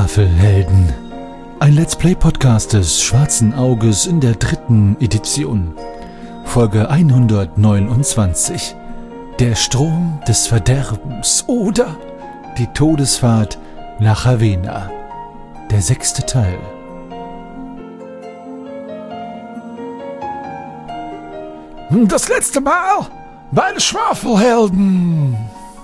Schwafelhelden. Ein Let's Play Podcast des Schwarzen Auges in der 3. Edition. Folge 129. Der Strom des Verderbens oder die Todesfahrt nach Ravenna. Der 6. Teil. Das letzte Mal bei den Schwafelhelden.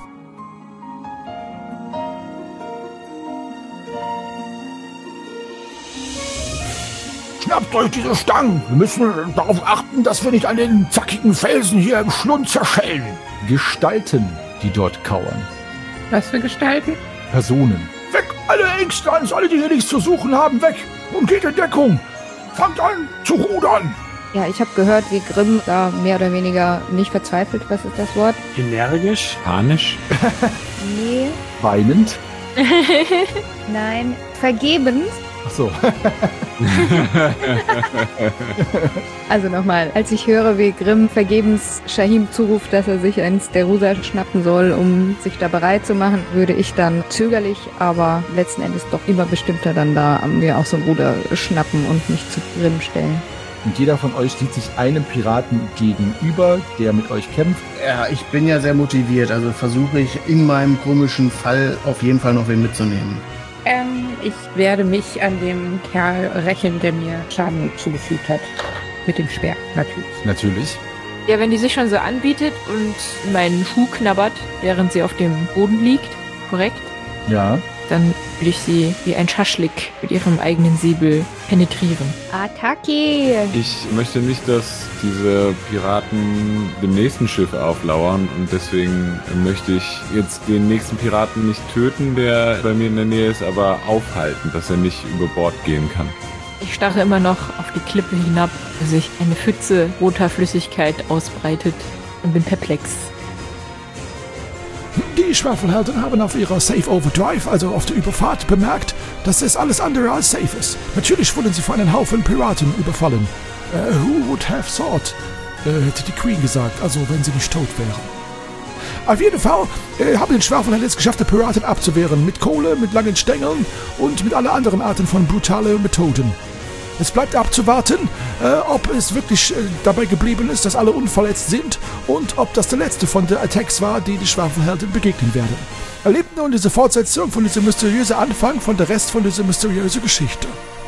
Schnappt euch diese Stangen! Wir müssen darauf achten, dass wir nicht an den zackigen Felsen hier im Schlund zerschellen. Gestalten, die dort kauern. Was für Gestalten? Personen. Weg, alle Ängstans, alle, die hier nichts zu suchen haben, weg! Und geht in Deckung! Fangt an zu rudern! Ja, ich habe gehört, wie Grimm da mehr oder weniger nicht verzweifelt. Was ist das Wort? Energisch? Panisch? Nee. Weinend. Nein. Vergebens. Ach so. Also nochmal, als ich höre, wie Grimm vergebens Shahim zuruft, dass er sich ein Sterusa schnappen soll, um sich da bereit zu machen, würde ich dann zögerlich, aber letzten Endes doch immer bestimmter dann da mir auch so ein Ruder schnappen und mich zu Grimm stellen. Und jeder von euch steht sich einem Piraten gegenüber, der mit euch kämpft. Ja, ich bin ja sehr motiviert, also versuche ich in meinem komischen Fall auf jeden Fall noch wen mitzunehmen. Ich werde mich an dem Kerl rächen, der mir Schaden zugefügt hat. Mit dem Speer, natürlich. Natürlich. Ja, wenn die sich schon so anbietet und meinen Schuh knabbert, während sie auf dem Boden liegt, korrekt? Ja. Dann will ich sie wie ein Schaschlik mit ihrem eigenen Säbel penetrieren. Attacke! Ich möchte nicht, dass diese Piraten dem nächsten Schiff auflauern und deswegen möchte ich jetzt den nächsten Piraten nicht töten, der bei mir in der Nähe ist, aber aufhalten, dass er nicht über Bord gehen kann. Ich starre immer noch auf die Klippe hinab, wo sich eine Pfütze roter Flüssigkeit ausbreitet und bin perplex. Die Schwafelhelden haben auf ihrer Safe Overdrive, also auf der Überfahrt, bemerkt, dass es alles andere als safe ist. Natürlich wurden sie von einem Haufen Piraten überfallen. Who would have thought? Hätte die Queen gesagt, also wenn sie nicht tot wären. Auf jeden Fall haben die Schwafelhelden es geschafft, die Piraten abzuwehren. Mit Kohle, mit langen Stängeln und mit aller anderen Arten von brutalen Methoden. Es bleibt abzuwarten, ob es wirklich dabei geblieben ist, dass alle unverletzt sind und ob das der letzte von den Attacks war, die Schwafelhelden begegnen werden. Erlebt nun diese Fortsetzung von diesem mysteriösen Anfang von der Rest von dieser mysteriösen Geschichte.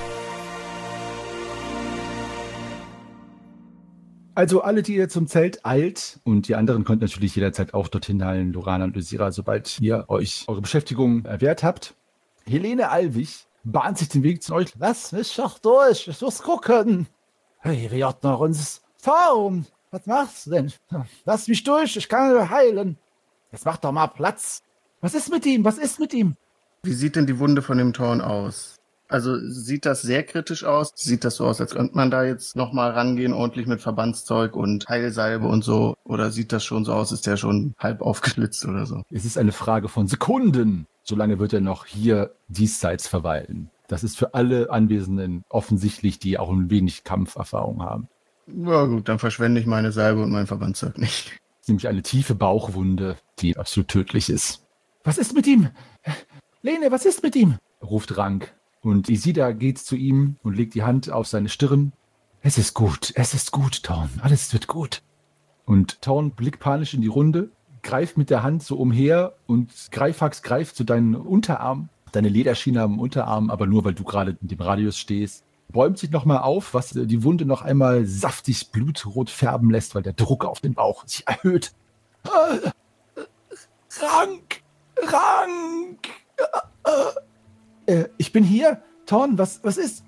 Also alle, die ihr zum Zelt eilt, und die anderen könnt natürlich jederzeit auch dorthin eilen, Lorana und Ysira, sobald ihr euch eure Beschäftigung erwehrt habt. Helene Alwig bahnt sich den Weg zu euch. Lass mich doch durch, ich muss gucken. Hey, wir hatten noch uns Zaun. Was machst du denn? Lass mich durch, ich kann nur heilen. Jetzt mach doch mal Platz. Was ist mit ihm? Was ist mit ihm? Wie sieht denn die Wunde von dem Thorn aus? Also sieht das sehr kritisch aus? Sieht das so aus, als könnte man da jetzt nochmal rangehen, ordentlich mit Verbandszeug und Heilsalbe und so? Oder sieht das schon so aus, ist der schon halb aufgeschlitzt oder so? Es ist eine Frage von Sekunden. Solange wird er noch hier diesseits verweilen. Das ist für alle Anwesenden offensichtlich, die auch ein wenig Kampferfahrung haben. Ja gut, dann verschwende ich meine Salbe und mein Verbandszeug nicht. Das ist nämlich eine tiefe Bauchwunde, die absolut tödlich ist. Was ist mit ihm? Lene, was ist mit ihm? Ruft Rank. Und Isida geht zu ihm und legt die Hand auf seine Stirn. Es ist gut, Thorn, alles wird gut. Und Thorn blickt panisch in die Runde, greift mit der Hand so umher und Greifax greift zu deinen Unterarm, deine Lederschiene am Unterarm, aber nur, weil du gerade in dem Radius stehst. Bäumt sich nochmal auf, was die Wunde noch einmal saftig blutrot färben lässt, weil der Druck auf den Bauch sich erhöht. Rank! Ich bin hier. Thorn, was ist?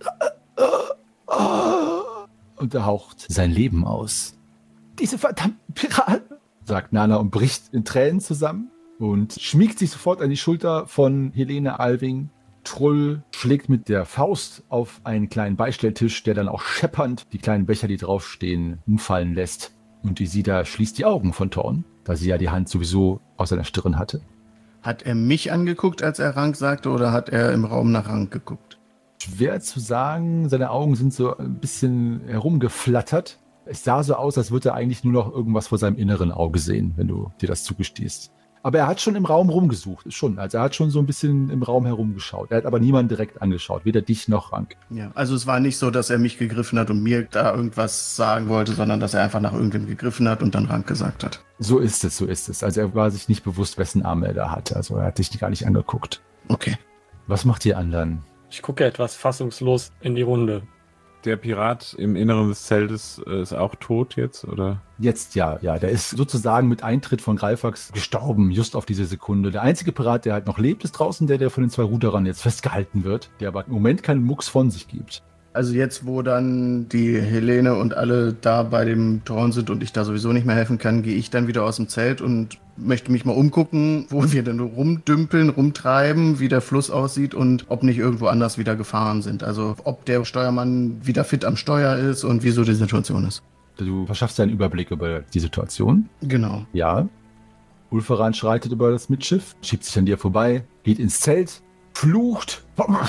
Und er haucht sein Leben aus. Diese verdammten Piraten, sagt Nana und bricht in Tränen zusammen und schmiegt sich sofort an die Schulter von Helene Alving. Trull schlägt mit der Faust auf einen kleinen Beistelltisch, der dann auch scheppernd die kleinen Becher, die draufstehen, umfallen lässt. Und Isida schließt die Augen von Thorn, da sie ja die Hand sowieso aus seiner Stirn hatte. Hat er mich angeguckt, als er Rank sagte, oder hat er im Raum nach Rank geguckt? Schwer zu sagen, seine Augen sind so ein bisschen herumgeflattert. Es sah so aus, als würde er eigentlich nur noch irgendwas vor seinem inneren Auge sehen, wenn du dir das zugestehst. Aber er hat schon im Raum rumgesucht, schon. Also er hat schon so ein bisschen im Raum herumgeschaut. Er hat aber niemanden direkt angeschaut, weder dich noch Rank. Ja, also es war nicht so, dass er mich gegriffen hat und mir da irgendwas sagen wollte, sondern dass er einfach nach irgendwem gegriffen hat und dann Rank gesagt hat. So ist es. Also er war sich nicht bewusst, wessen Arm er da hatte. Also er hat dich gar nicht angeguckt. Okay. Was macht ihr anderen? Ich gucke etwas fassungslos in die Runde. Der Pirat im Inneren des Zeltes ist auch tot jetzt, oder? Jetzt ja. Der ist sozusagen mit Eintritt von Greifax gestorben, just auf diese Sekunde. Der einzige Pirat, der halt noch lebt, ist draußen der von den 2 Ruderern jetzt festgehalten wird, der aber im Moment keinen Mucks von sich gibt. Also jetzt, wo dann die Helene und alle da bei dem Thorn sind und ich da sowieso nicht mehr helfen kann, gehe ich dann wieder aus dem Zelt und möchte mich mal umgucken, wo wir denn rumdümpeln, rumtreiben, wie der Fluss aussieht und ob nicht irgendwo anders wieder Gefahren sind. Also ob der Steuermann wieder fit am Steuer ist und wie so die Situation ist. Du verschaffst dir einen Überblick über die Situation. Genau. Ja. Ulferan schreitet über das Mittschiff, schiebt sich an dir vorbei, geht ins Zelt, flucht.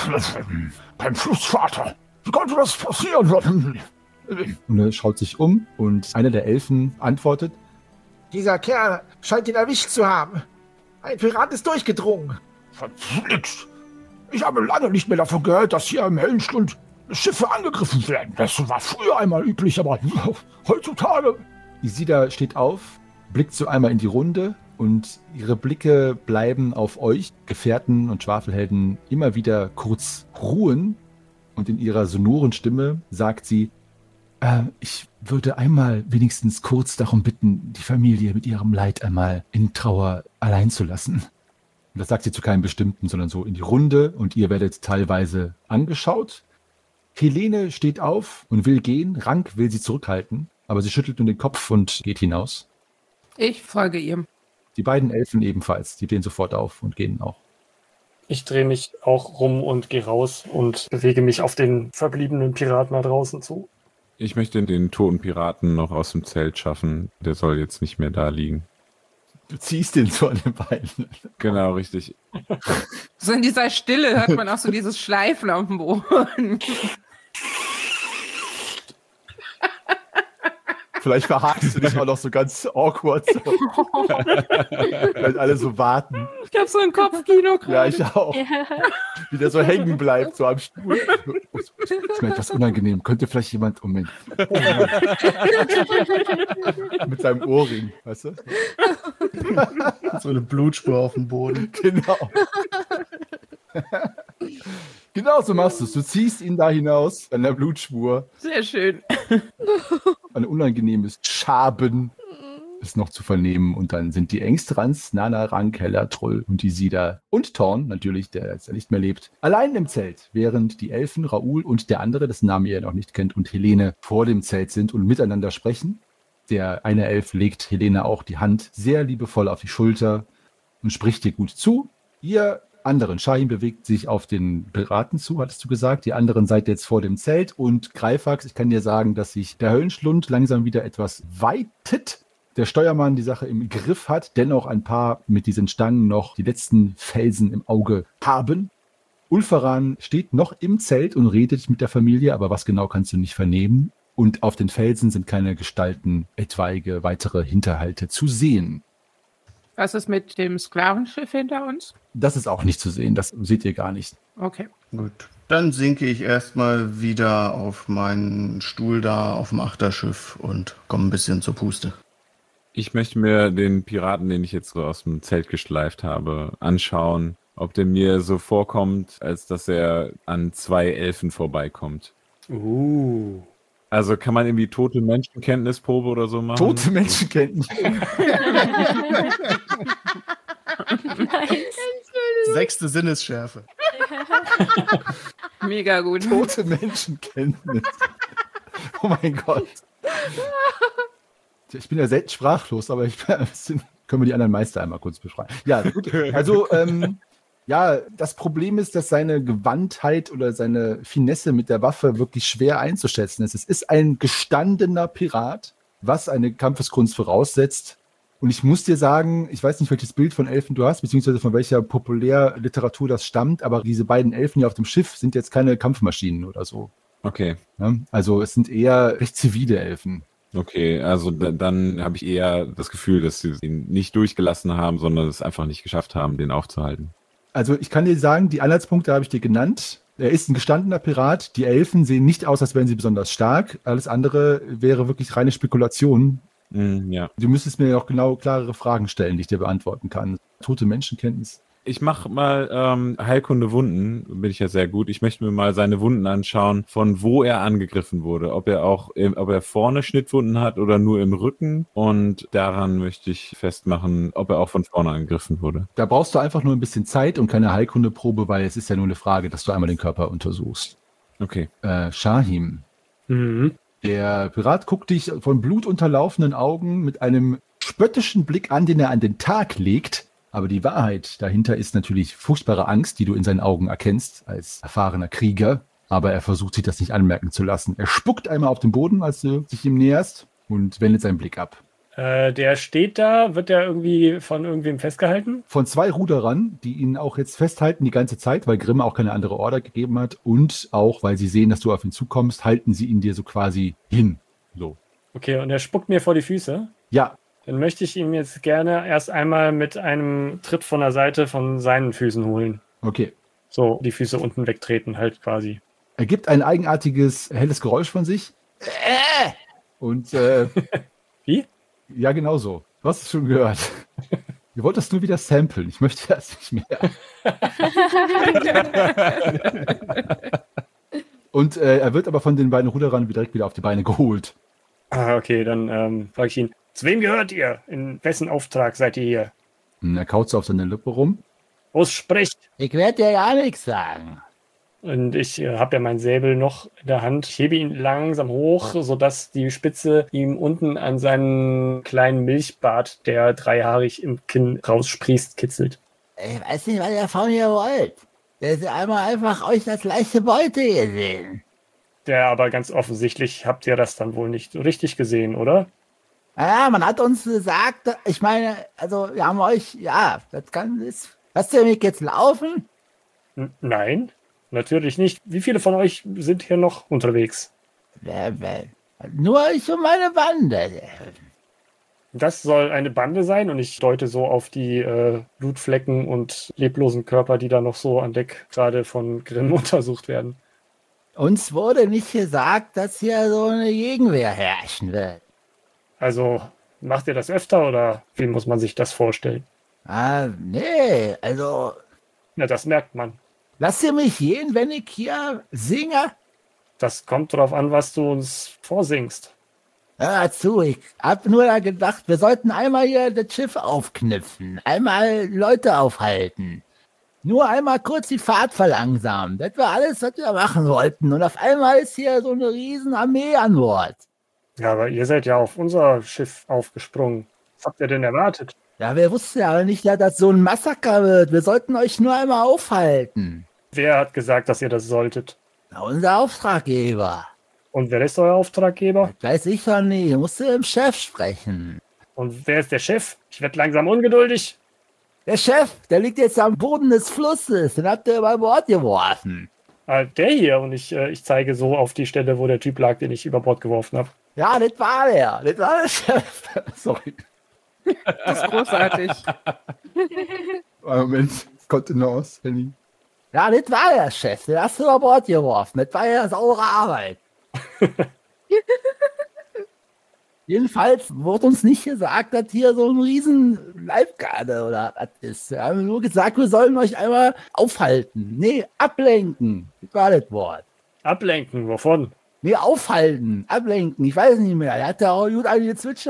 Beim Flussvater. Wie konnte das passieren? Und er schaut sich um und einer der Elfen antwortet: Dieser Kerl scheint ihn erwischt zu haben. Ein Pirat ist durchgedrungen. Verflixt. Ich habe lange nicht mehr davon gehört, dass hier im Hellenstund Schiffe angegriffen werden. Das war früher einmal üblich, aber heutzutage... Isida steht auf, blickt so einmal in die Runde und ihre Blicke bleiben auf euch, Gefährten und Schwafelhelden, immer wieder kurz ruhen. Und in ihrer sonoren Stimme sagt sie: Ich würde einmal wenigstens kurz darum bitten, die Familie mit ihrem Leid einmal in Trauer allein zu lassen. Und das sagt sie zu keinem Bestimmten, sondern so in die Runde und ihr werdet teilweise angeschaut. Helene steht auf und will gehen, Rank will sie zurückhalten, aber sie schüttelt nur den Kopf und geht hinaus. Ich folge ihr. Die beiden Elfen ebenfalls, die stehen sofort auf und gehen auch. Ich drehe mich auch rum und gehe raus und bewege mich auf den verbliebenen Piraten da draußen zu. Ich möchte den toten Piraten noch aus dem Zelt schaffen. Der soll jetzt nicht mehr da liegen. Du ziehst den so an den Beinen. Genau, richtig. So in dieser Stille hört man auch so dieses Schleifen auf dem Boden. Vielleicht verhakst du dich auch noch so ganz awkward. So. Weil alle so warten. Ich habe so ein Kopfkino gerade. Ja, ich auch. Ja. Wie der so hängen bleibt, so am Stuhl. Das ist mir etwas unangenehm. Könnte vielleicht jemand Moment. Mit seinem Ohrring, weißt du? So eine Blutspur auf dem Boden. Genau. Genau so machst du es. Du ziehst ihn da hinaus an der Blutspur. Sehr schön. Ein unangenehmes Schaben ist noch zu vernehmen. Und dann sind die Engstrans, Nana, Rank, Hella, Trull und Isida und Thorn, natürlich, der jetzt nicht mehr lebt, allein im Zelt, während die Elfen, Raoul und der andere, dessen Namen ihr noch nicht kennt, und Helene vor dem Zelt sind und miteinander sprechen. Der eine Elf legt Helene auch die Hand sehr liebevoll auf die Schulter und spricht dir gut zu. Ihr anderen, Shahim bewegt sich auf den Piraten zu, hattest du gesagt. Die anderen seid jetzt vor dem Zelt und Greifax, ich kann dir sagen, dass sich der Höllenschlund langsam wieder etwas weitet. Der Steuermann die Sache im Griff hat, dennoch ein paar mit diesen Stangen noch die letzten Felsen im Auge haben. Ulferan steht noch im Zelt und redet mit der Familie, aber was genau kannst du nicht vernehmen. Und auf den Felsen sind keine Gestalten, etwaige weitere Hinterhalte zu sehen. Was ist mit dem Sklavenschiff hinter uns? Das ist auch nicht zu sehen, das seht ihr gar nicht. Okay. Gut. Dann sinke ich erstmal wieder auf meinen Stuhl da auf dem Achterschiff und komme ein bisschen zur Puste. Ich möchte mir den Piraten, den ich jetzt so aus dem Zelt geschleift habe, anschauen, ob der mir so vorkommt, als dass er an 2 Elfen vorbeikommt. Also kann man irgendwie tote Menschenkenntnisprobe oder so machen? Tote Menschenkenntnis. Sechste Sinnesschärfe. Mega gut. Tote Menschenkenntnis. Oh mein Gott. Ich bin ja selten sprachlos, aber ich bin ein bisschen... Können wir die anderen Meister einmal kurz beschreiben? Ja, gut. Also, ja, das Problem ist, dass seine Gewandtheit oder seine Finesse mit der Waffe wirklich schwer einzuschätzen ist. Es ist ein gestandener Pirat, was eine Kampfeskunst voraussetzt. Und ich muss dir sagen, ich weiß nicht, welches Bild von Elfen du hast, beziehungsweise von welcher Populärliteratur das stammt, aber diese beiden Elfen hier auf dem Schiff sind jetzt keine Kampfmaschinen oder so. Okay. Ja, also es sind eher recht zivile Elfen. Okay, also dann habe ich eher das Gefühl, dass sie ihn nicht durchgelassen haben, sondern es einfach nicht geschafft haben, den aufzuhalten. Also ich kann dir sagen, die Anhaltspunkte habe ich dir genannt. Er ist ein gestandener Pirat. Die Elfen sehen nicht aus, als wären sie besonders stark. Alles andere wäre wirklich reine Spekulation. Ja. Du müsstest mir auch genau klarere Fragen stellen, die ich dir beantworten kann. Tote Menschenkenntnis. Ich mache mal Heilkunde Wunden, bin ich ja sehr gut. Ich möchte mir mal seine Wunden anschauen, von wo er angegriffen wurde. Ob er vorne Schnittwunden hat oder nur im Rücken. Und daran möchte ich festmachen, ob er auch von vorne angegriffen wurde. Da brauchst du einfach nur ein bisschen Zeit und keine Heilkundeprobe, weil es ist ja nur eine Frage, dass du einmal den Körper untersuchst. Okay. Shahim. Mhm. Der Pirat guckt dich von blutunterlaufenden Augen mit einem spöttischen Blick an, den er an den Tag legt. Aber die Wahrheit dahinter ist natürlich furchtbare Angst, die du in seinen Augen erkennst als erfahrener Krieger. Aber er versucht sich das nicht anmerken zu lassen. Er spuckt einmal auf den Boden, als du dich ihm näherst und wendet seinen Blick ab. Der steht da, wird der irgendwie von irgendwem festgehalten? Von 2 Ruderern, die ihn auch jetzt festhalten die ganze Zeit, weil Grimm auch keine andere Order gegeben hat und auch, weil sie sehen, dass du auf ihn zukommst, halten sie ihn dir so quasi hin. So. Okay, und er spuckt mir vor die Füße? Ja. Dann möchte ich ihn jetzt gerne erst einmal mit einem Tritt von der Seite von seinen Füßen holen. Okay. So, die Füße unten wegtreten halt quasi. Er gibt ein eigenartiges, helles Geräusch von sich. Und, Wie? Ja, genau so. Du hast es schon gehört. Du wolltest nur wieder samplen. Ich möchte das nicht mehr. Und er wird aber von den beiden Ruderern direkt wieder auf die Beine geholt. Okay, dann frage ich ihn, zu wem gehört ihr? In wessen Auftrag seid ihr hier? Und er kaut so auf seine Lippe rum. Los, spricht! Ich werde dir gar nichts sagen. Und ich habe ja meinen Säbel noch in der Hand. Ich hebe ihn langsam hoch, sodass die Spitze ihm unten an seinen kleinen Milchbart, der dreihaarig im Kinn raussprießt, kitzelt. Ich weiß nicht, was ihr von mir wollt. Der ist einmal einfach euch als leichte Beute gesehen. Ja, aber ganz offensichtlich habt ihr das dann wohl nicht so richtig gesehen, oder? Naja, man hat uns gesagt, ich meine, also wir haben euch, ja, lasst ihr mich jetzt laufen? Nein, natürlich nicht. Wie viele von euch sind hier noch unterwegs? Nur ich und meine Bande. Das soll eine Bande sein und ich deute so auf die Blutflecken und leblosen Körper, die da noch so an Deck gerade von Grimm untersucht werden. Uns wurde nicht gesagt, dass hier so eine Gegenwehr herrschen wird. Also, macht ihr das öfter oder wie muss man sich das vorstellen? Nee, also... Na, das merkt man. Lasst ihr mich gehen, wenn ich hier singe? Das kommt drauf an, was du uns vorsingst. Hör zu, ich hab nur da gedacht, wir sollten einmal hier das Schiff aufknüpfen, einmal Leute aufhalten. Nur einmal kurz die Fahrt verlangsamen. Das war alles, was wir machen wollten. Und auf einmal ist hier so eine riesen Armee an Bord. Ja, aber ihr seid ja auf unser Schiff aufgesprungen. Was habt ihr denn erwartet? Ja, wir wussten ja nicht, dass das so ein Massaker wird. Wir sollten euch nur einmal aufhalten. Wer hat gesagt, dass ihr das solltet? Na, unser Auftraggeber. Und wer ist euer Auftraggeber? Das weiß ich doch nicht. Ich musste mit dem Chef sprechen. Und wer ist der Chef? Ich werde langsam ungeduldig. Der Chef, der liegt jetzt am Boden des Flusses. Den habt ihr über Bord geworfen. Der hier. Und ich zeige so auf die Stelle, wo der Typ lag, den ich über Bord geworfen habe. Ja, das war der. Das war der Chef. Sorry. Das ist großartig. Moment, Kontenance, Henny. Ja, das war der Chef. Den hast du über Bord geworfen. Das war ja saure Arbeit. Jedenfalls wurde uns nicht gesagt, dass hier so ein riesen Leibgarde oder was ist. Wir haben nur gesagt, wir sollen euch einmal aufhalten. Nee, ablenken. Das war das Wort. Ablenken, wovon? Nee, aufhalten, ablenken. Ich weiß nicht mehr. Er hat ja auch gut gezwitschert.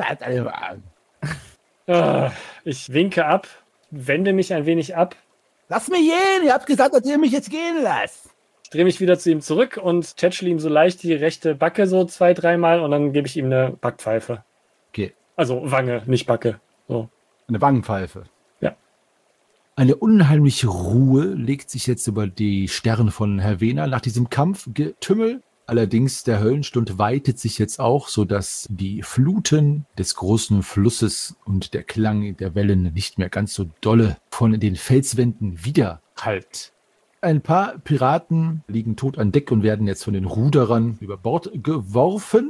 Ich winke ab, wende mich ein wenig ab. Lass mich gehen. Ihr habt gesagt, dass ihr mich jetzt gehen lasst. Ich drehe mich wieder zu ihm zurück und tätschle ihm so leicht die rechte Backe so 2-3 Mal und dann gebe ich ihm eine Backpfeife. Okay. Also Wange, nicht Backe. So. Eine Wangenpfeife. Ja. Eine unheimliche Ruhe legt sich jetzt über die Sterne von Hervena nach diesem Kampfgetümmel. Allerdings der Höllenstund weitet sich jetzt auch, sodass die Fluten des großen Flusses und der Klang der Wellen nicht mehr ganz so dolle von den Felswänden widerhallt. Ein paar Piraten liegen tot an Deck und werden jetzt von den Ruderern über Bord geworfen.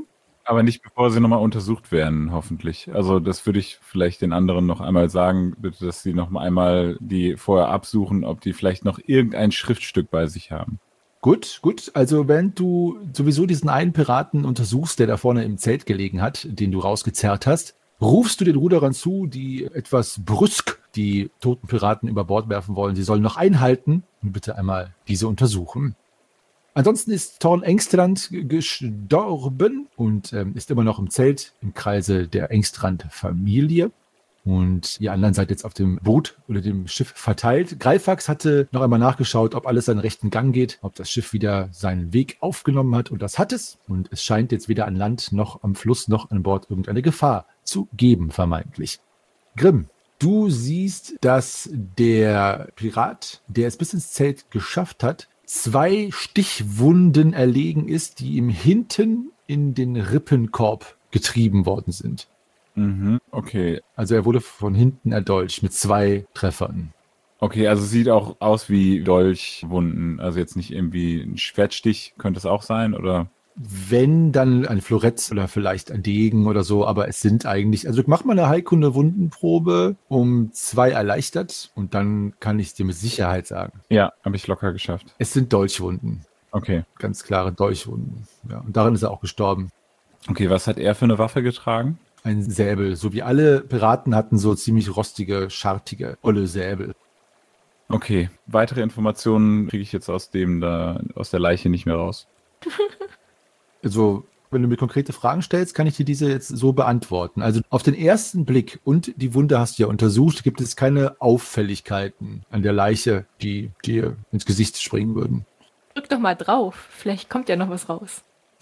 Aber nicht, bevor sie nochmal untersucht werden, hoffentlich. Also das würde ich vielleicht den anderen noch einmal sagen, bitte, dass sie noch einmal die vorher absuchen, ob die vielleicht noch irgendein Schriftstück bei sich haben. Gut. Also wenn du sowieso diesen einen Piraten untersuchst, der da vorne im Zelt gelegen hat, den du rausgezerrt hast, rufst du den Ruderern zu, die etwas brüsk die toten Piraten über Bord werfen wollen. Sie sollen noch einhalten und bitte einmal diese untersuchen. Ansonsten ist Thorn Engstrand gestorben und ist immer noch im Zelt im Kreise der Engstrand-Familie. Und ihr anderen seid jetzt auf dem Boot oder dem Schiff verteilt. Greifax hatte noch einmal nachgeschaut, ob alles seinen rechten Gang geht, ob das Schiff wieder seinen Weg aufgenommen hat. Und das hat es. Und es scheint jetzt weder an Land noch am Fluss noch an Bord irgendeine Gefahr zu geben, vermeintlich. Grimm, du siehst, dass der Pirat, der es bis ins Zelt geschafft hat, 2 Stichwunden erlegen ist, die ihm hinten in den Rippenkorb getrieben worden sind. Okay. Also er wurde von hinten erdolcht mit 2 Treffern. Okay, also sieht auch aus wie Dolchwunden. Also jetzt nicht irgendwie ein Schwertstich, könnte es auch sein, oder? Wenn, dann ein Florett oder vielleicht ein Degen oder so, aber es sind eigentlich, also mach mal eine Heilkunde-Wundenprobe um 2 erleichtert und dann kann ich es dir mit Sicherheit sagen. Ja, habe ich locker geschafft. Es sind Dolchwunden. Okay. Ganz klare Dolchwunden. Ja, und daran ist er auch gestorben. Okay, was hat er für eine Waffe getragen? Ein Säbel, so wie alle Piraten hatten so ziemlich rostige, schartige, olle Säbel. Okay, weitere Informationen kriege ich jetzt aus der Leiche nicht mehr raus. Also, wenn du mir konkrete Fragen stellst, kann ich dir diese jetzt so beantworten. Also auf den ersten Blick und die Wunde hast du ja untersucht, gibt es keine Auffälligkeiten an der Leiche, die dir ins Gesicht springen würden. Drück doch mal drauf, vielleicht kommt ja noch was raus.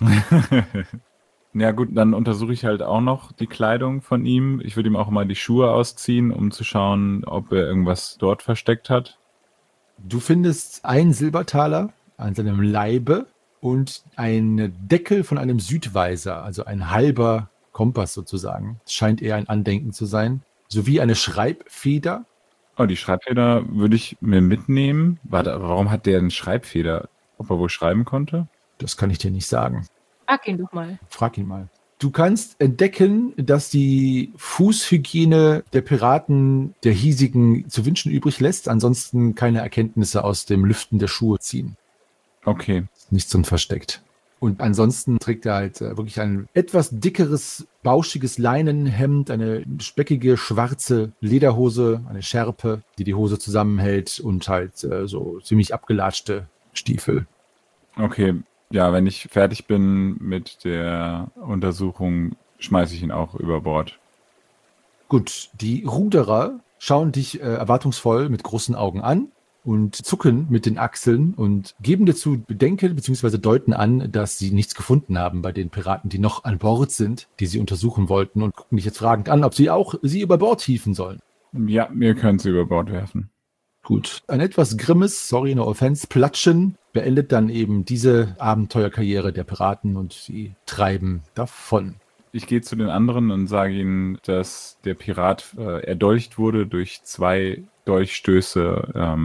Ja gut, dann untersuche ich halt auch noch die Kleidung von ihm. Ich würde ihm auch mal die Schuhe ausziehen, um zu schauen, ob er irgendwas dort versteckt hat. Du findest einen Silbertaler an seinem Leibe und einen Deckel von einem Südweiser, also ein halber Kompass sozusagen. Das scheint eher ein Andenken zu sein. Sowie eine Schreibfeder. Oh, die Schreibfeder würde ich mir mitnehmen. Warte, aber warum hat der eine Schreibfeder? Ob er wohl schreiben konnte? Das kann ich dir nicht sagen. Frag ihn doch mal. Frag ihn mal. Du kannst entdecken, dass die Fußhygiene der Piraten der hiesigen zu wünschen übrig lässt, ansonsten keine Erkenntnisse aus dem Lüften der Schuhe ziehen. Okay. Nichts drin versteckt. Und ansonsten trägt er halt wirklich ein etwas dickeres, bauschiges Leinenhemd, eine speckige schwarze Lederhose, eine Schärpe, die die Hose zusammenhält und halt so ziemlich abgelatschte Stiefel. Okay. Ja, wenn ich fertig bin mit der Untersuchung, schmeiße ich ihn auch über Bord. Gut, die Ruderer schauen dich erwartungsvoll mit großen Augen an und zucken mit den Achseln und geben dir zu bedenken bzw. deuten an, dass sie nichts gefunden haben bei den Piraten, die noch an Bord sind, die sie untersuchen wollten und gucken dich jetzt fragend an, ob sie auch sie über Bord hieven sollen. Ja, wir können sie über Bord werfen. Gut, ein etwas grimmes, sorry, no offense, Platschen beendet dann eben diese Abenteuerkarriere der Piraten und sie treiben davon. Ich gehe zu den anderen und sage ihnen, dass der Pirat erdolcht wurde durch 2 Dolchstöße,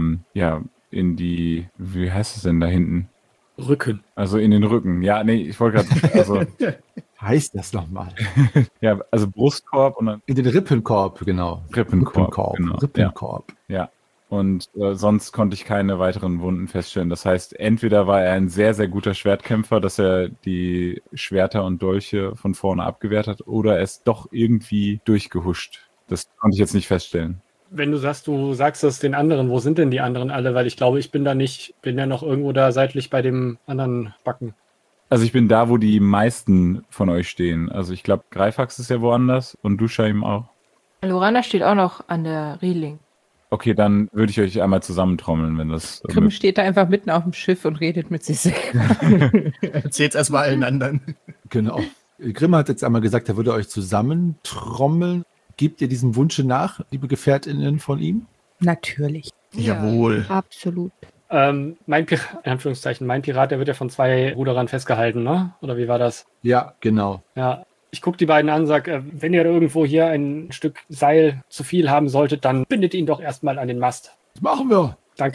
in die, wie heißt es denn da hinten? Rücken. Also in den Rücken. Ja, nee, ich wollte gerade, also. Heißt das nochmal? Ja, also Brustkorb und dann. In den Rippenkorb, genau. Rippenkorb, genau. Rippenkorb. Ja. Und sonst konnte ich keine weiteren Wunden feststellen. Das heißt, entweder war er ein sehr, sehr guter Schwertkämpfer, dass er die Schwerter und Dolche von vorne abgewehrt hat, oder er ist doch irgendwie durchgehuscht. Das konnte ich jetzt nicht feststellen. Wenn du sagst das den anderen, wo sind denn die anderen alle? Weil ich glaube, ich bin ja noch irgendwo da seitlich bei dem anderen Backen. Also ich bin da, wo die meisten von euch stehen. Also ich glaube, Greifax ist ja woanders und du, Shaim, auch. Lorana steht auch noch an der Reling. Okay, dann würde ich euch einmal zusammentrommeln, wenn das... Grimm steht da einfach mitten auf dem Schiff und redet mit sich selber. Erzählt's erstmal allen anderen. Genau. Grimm hat jetzt einmal gesagt, er würde euch zusammentrommeln. Gebt ihr diesem Wunsche nach, liebe GefährtInnen von ihm? Natürlich. Jawohl. Absolut. Mein Pirat, der wird ja von 2 Ruderern festgehalten, ne? Oder wie war das? Ja, genau. Ja. Ich gucke die beiden an und sage, wenn ihr irgendwo hier ein Stück Seil zu viel haben solltet, dann bindet ihn doch erstmal an den Mast. Das machen wir. Danke.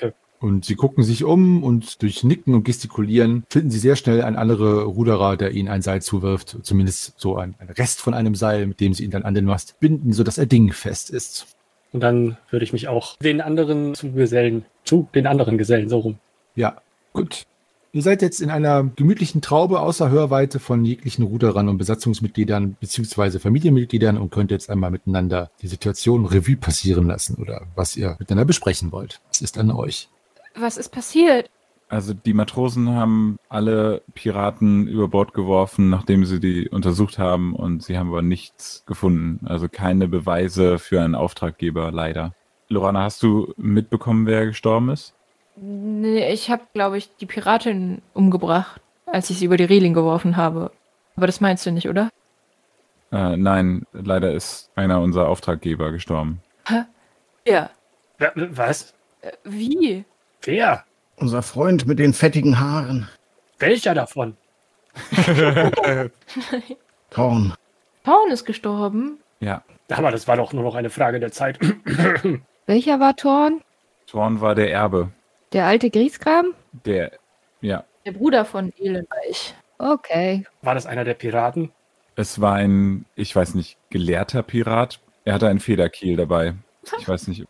Und sie gucken sich um und durch Nicken und Gestikulieren finden sie sehr schnell einen anderen Ruderer, der ihnen ein Seil zuwirft. Zumindest so ein Rest von einem Seil, mit dem sie ihn dann an den Mast binden, sodass er dingfest ist. Und dann würde ich mich auch den anderen Gesellen, so rum. Ja, gut. Ihr seid jetzt in einer gemütlichen Traube außer Hörweite von jeglichen Ruderern und Besatzungsmitgliedern bzw. Familienmitgliedern und könnt jetzt einmal miteinander die Situation Revue passieren lassen oder was ihr miteinander besprechen wollt. Es ist an euch. Was ist passiert? Also die Matrosen haben alle Piraten über Bord geworfen, nachdem sie die untersucht haben, und sie haben aber nichts gefunden. Also keine Beweise für einen Auftraggeber, leider. Lorana, hast du mitbekommen, wer gestorben ist? Nee, ich habe, glaube ich, die Piratin umgebracht, als ich sie über die Reling geworfen habe. Aber das meinst du nicht, oder? Nein, leider ist einer unserer Auftraggeber gestorben. Hä? Ja. Was? Wie? Wer? Unser Freund mit den fettigen Haaren. Welcher davon? Thorn. Thorn ist gestorben? Ja. Aber das war doch nur noch eine Frage der Zeit. Welcher war Thorn? Thorn war der Erbe. Der alte Grieskram? Der Bruder von Elenreich. Okay. War das einer der Piraten? Es war ein, ich weiß nicht, gelehrter Pirat. Er hatte einen Federkiel dabei. Ich weiß nicht.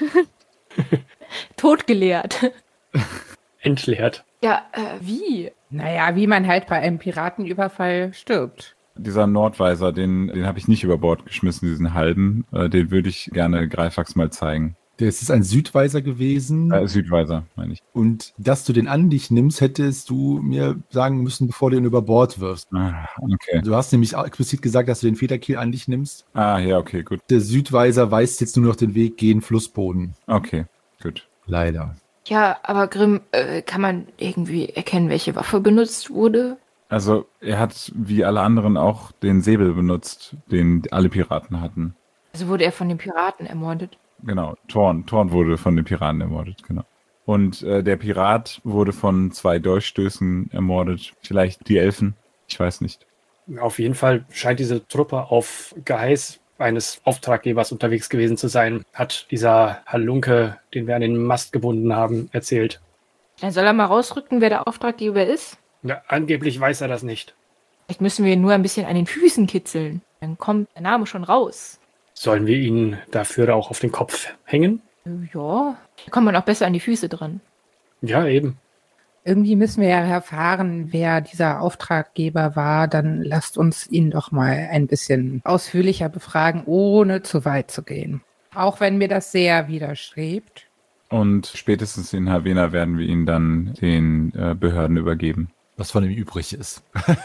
Totgeleert. Entleert. Ja, wie? Naja, wie man halt bei einem Piratenüberfall stirbt. Dieser Nordweiser, den habe ich nicht über Bord geschmissen, diesen halben. Den würde ich gerne Greifax mal zeigen. Das ist ein Südweiser gewesen. Südweiser, meine ich. Und dass du den an dich nimmst, hättest du mir sagen müssen, bevor du ihn über Bord wirfst. Okay. Du hast nämlich explizit gesagt, dass du den Federkiel an dich nimmst. Ja, okay, gut. Der Südweiser weist jetzt nur noch den Weg gen Flussboden. Okay, gut. Leider. Ja, aber Grimm, kann man irgendwie erkennen, welche Waffe benutzt wurde? Also er hat wie alle anderen auch den Säbel benutzt, den alle Piraten hatten. Also wurde er von den Piraten ermordet? Genau, Thorn wurde von den Piraten ermordet, genau. Und der Pirat wurde von 2 Dolchstößen ermordet. Vielleicht die Elfen, ich weiß nicht. Auf jeden Fall scheint diese Truppe auf Geheiß eines Auftraggebers unterwegs gewesen zu sein, hat dieser Halunke, den wir an den Mast gebunden haben, erzählt. Dann soll er mal rausrücken, wer der Auftraggeber ist? Ja, angeblich weiß er das nicht. Vielleicht müssen wir ihn nur ein bisschen an den Füßen kitzeln. Dann kommt der Name schon raus. Sollen wir ihn dafür auch auf den Kopf hängen? Ja, da kommt man auch besser an die Füße dran. Ja, eben. Irgendwie müssen wir ja erfahren, wer dieser Auftraggeber war. Dann lasst uns ihn doch mal ein bisschen ausführlicher befragen, ohne zu weit zu gehen. Auch wenn mir das sehr widerstrebt. Und spätestens in Havena werden wir ihn dann den Behörden übergeben. Was von ihm übrig ist.